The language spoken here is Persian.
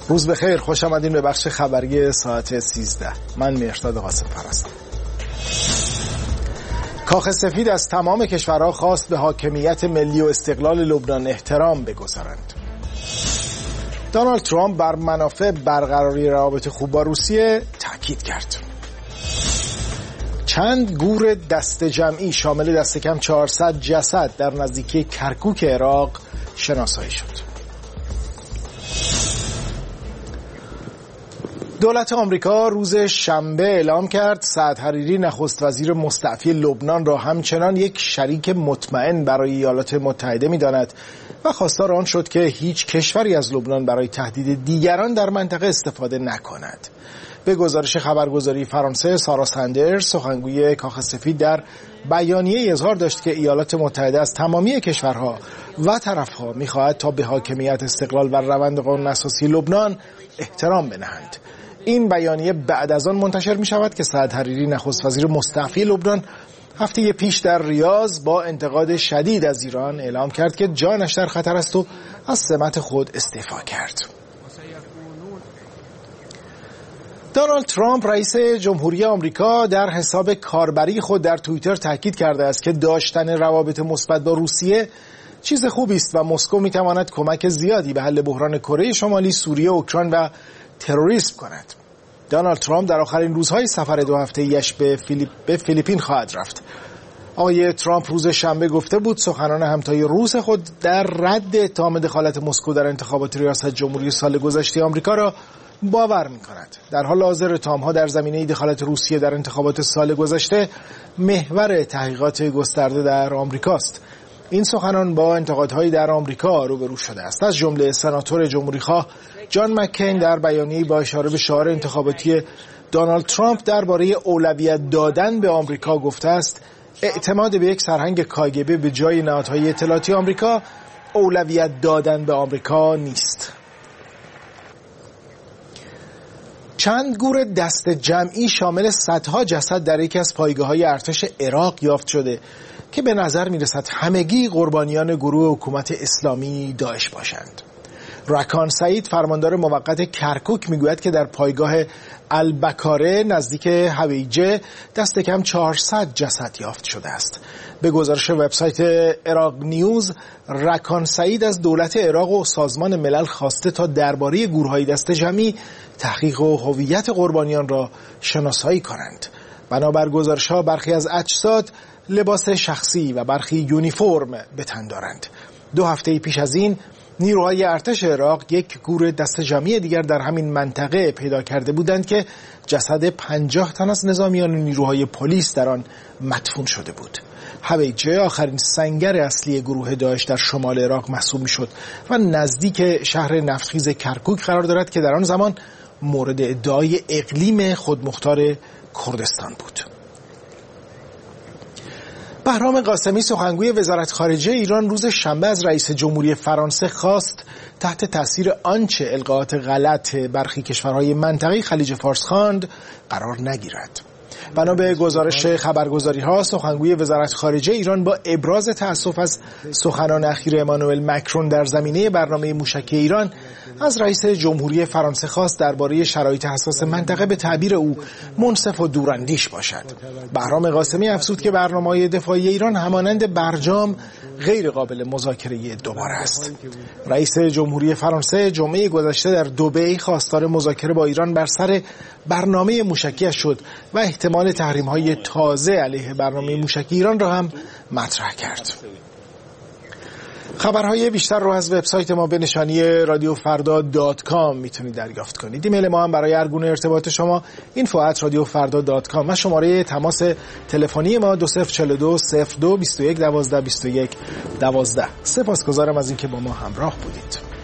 روز بخیر، خوش آمدین به بخش خبری ساعت 13. من مهرداد قاسم‌فر هستم. کاخ سفید از تمام کشورها خواست به حاکمیت ملی و استقلال لبنان احترام بگذارند. دونالد ترامپ بر منافع برقراری روابط خوب با روسیه تاکید کرد. چند گور دست جمعی شامل دست کم 400 جسد در نزدیکی کرکوک عراق شناسایی شد. دولت آمریکا روز شنبه اعلام کرد سعد حریری نخست وزیر مستعفی لبنان را همچنان یک شریک مطمئن برای ایالات متحده می‌داند و خواستار آن شد که هیچ کشوری از لبنان برای تهدید دیگران در منطقه استفاده نکند. به گزارش خبرگزاری فرانسه، سارا ساندرز سخنگوی کاخ سفید در بیانیه اظهار داشت که ایالات متحده از تمامی کشورها و طرفها می‌خواهد تا به حاکمیت، استقلال و روند قانون اساسی لبنان احترام بنهند. این بیانیه بعد از آن منتشر می شود که سعد حریری نخست وزیر مستعفی لبنان هفته پیش در ریاض با انتقاد شدید از ایران اعلام کرد که جانش در خطر است و از سمت خود استعفا کرد. دونالد ترامپ رئیس جمهوری آمریکا در حساب کاربری خود در توییتر تاکید کرده است که داشتن روابط مثبت با روسیه چیز خوبی است و مسکو می تواند کمک زیادی به حل بحران کره شمالی، سوریه، اوکراین و تروریسم کند. دونالد ترامپ در آخرین روزهای سفر 2 هفته‌ایش به فیلیپین خواهد رفت. آقای ترامپ روز شنبه گفته بود سخنان همتای روس خود در رد اتهام دخالت مسکو در انتخابات ریاست جمهوری سال گذشته آمریکا را باور می‌کند. در حال حاضر اتهام‌ها در زمینه دخالت روسیه در انتخابات سال گذشته محور تحقیقات گسترده در آمریکاست. این سخنان با انتقادهایی در آمریکا روبرو شده است. از جمله سناتور جمهوری‌خواه جان مکین در بیانیه‌ای با اشاره به شعار انتخاباتی دونالد ترامپ درباره اولویت دادن به آمریکا گفته است اعتماد به یک سرهنگ کاگبه به جای نهادهای اطلاعاتی آمریکا اولویت دادن به آمریکا نیست. چند گور دست جمعی شامل صدها جسد در یکی از پایگاه‌های ارتش عراق یافت شده که به نظر می‌رسد همگی قربانیان گروه حکومت اسلامی داعش باشند. رکان سعید فرماندار موقت کرکوک میگوید که در پایگاه البکاره نزدیک هویجه دست کم 400 جسد یافت شده است. به گزارش وبسایت عراق نیوز، رکان سعید از دولت عراق و سازمان ملل خواسته تا درباره گورهای دست جمعی تحقیق و هویت قربانیان را شناسایی کنند. بنابر گزارش‌ها برخی از اجساد لباس شخصی و برخی یونیفرم به تن دارند. 2 هفته پیش از این نیروهای ارتش عراق یک گور دست جمعی دیگر در همین منطقه پیدا کرده بودند که جسد 50 تن از نظامیان و نیروهای پلیس در آن مدفون شده بود. هویجه آخرین سنگر اصلی گروه داعش در شمال عراق محسوب میشد و نزدیک شهر نفتخیز کرکوک قرار دارد که در آن زمان مورد ادعای اقلیم خودمختار کردستان بود. بهرام قاسمی سخنگوی وزارت خارجه ایران روز شنبه از رئیس جمهوری فرانسه خواست تحت تاثیر آنچه القاءات غلط برخی کشورهای منطقه خلیج فارس خواند قرار نگیرد. بنا به گزارش خبرگزاری‌ها سخنگوی وزارت خارجه ایران با ابراز تأسف از سخنان اخیر امانوئل مکرون در زمینه برنامه موشکی ایران از رئیس جمهوری فرانسه خواست درباره شرایط حساس منطقه به تعبیر او منصف و دوراندیش باشد. بهرام قاسمی افزود که برنامه‌های دفاعی ایران همانند برجام غیر قابل مذاکره دوباره است. رئیس جمهوری فرانسه جمعه گذشته در دبی خواستار مذاکره با ایران بر سر برنامه موشکی شد و احتمال تحریم‌های تازه علیه برنامه موشکی ایران را هم مطرح کرد. خبرهای بیشتر رو از وبسایت ما به نشانی radiofarda.com میتونید دریافت کنید. ایمیل ما هم برای هر گونه ارتباط شما info@radiofarda.com و شماره تماس تلفنی ما 2042 02 21 12 21 12. سپاسگزارم از اینکه با ما همراه بودید.